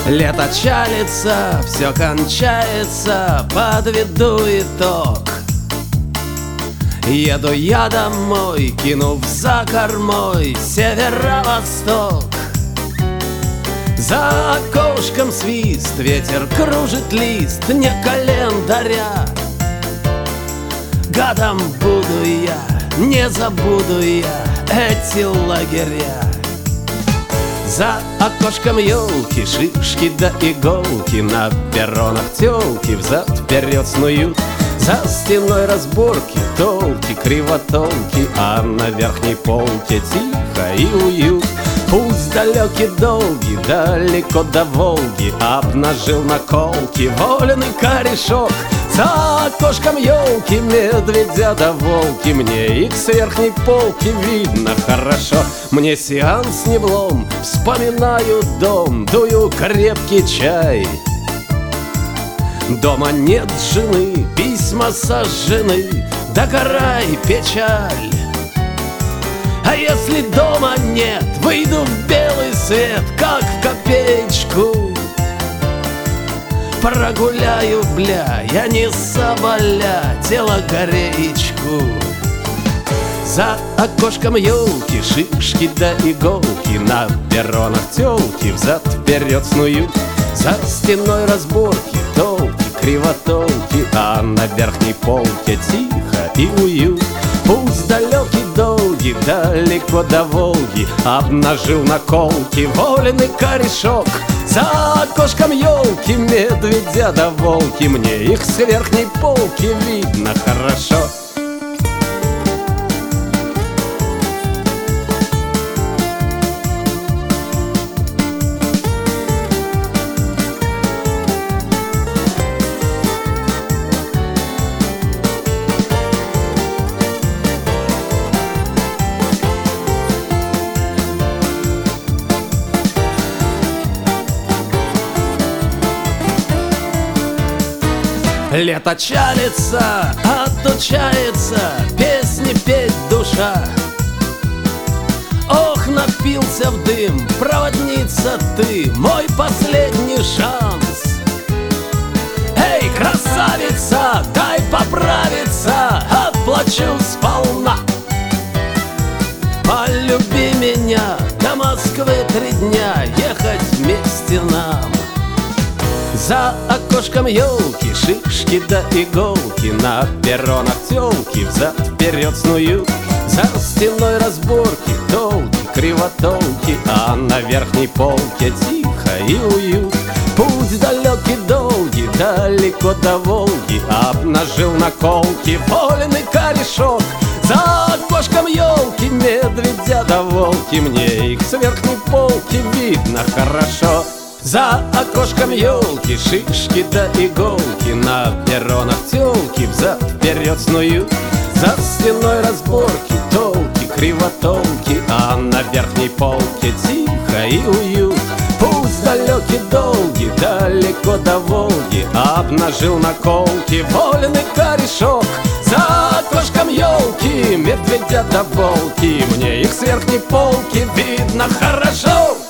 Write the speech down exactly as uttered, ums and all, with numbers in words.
Лето чалится, все кончается, подведу итог. Еду я домой, кинув за кормой северо-восток. За окошком свист, ветер кружит лист не календаря. Гадом буду я, не забуду я эти лагеря. За окошком елки, шишки да иголки, на перронах тёлки взад-вперед снуют. За стеной разборки, толки, кривотолки, а на верхней полке тихо и уют. Путь далекий, долгий, далеко до Волги обнажил наколки вольный корешок. За окошком елки, медведя да волки, мне их с верхней полки видно хорошо. Мне сеанс не влом, вспоминаю дом, дую крепкий чай. Дома нет жены, письма сожжены, да гора и печаль. А если дома нет, выйду в белый свет, как в копеечку. Прогуляю, бля, я не соболя, тело гореечку. За окошком елки, шишки да иголки, на перронах тёлки взад-вперед снуют. За стеной разборки, толки, кривотолки, а на верхней полке тихо и уют. Путь далекий, долгий, далеко до Волги обнажил наколки вольный корешок. За окошком елки, медведя да волки, мне их с верхней полки видно хорошо. Лето чалится, отучается песни петь душа. Ох, напился в дым, проводница ты, мой последний шанс. Эй, красавица, дай поправиться, отплачу сполна. Полюби меня, до Москвы три дня ехать вместе нам. За окошком елки, шишки да иголки, на перронах тёлки взад-вперед снуют. За стеной разборки, толки, кривотолки, а на верхней полке тихо и уют. Путь далекий, долгий, далеко до Волги обнажил наколки вольный корешок. За окошком елки, медведя да волки, мне их с верхней полки видно хорошо. За окошком елки, шишки да иголки, на перронах тёлки взад-вперед снуют. За стеной разборки, толки, кривотолки, а на верхней полке тихо и уют. Путь далекий, долгий, далеко до Волги обнажил наколки вольный корешок. За окошком елки, медведя да волки, мне их с верхней полки видно хорошо.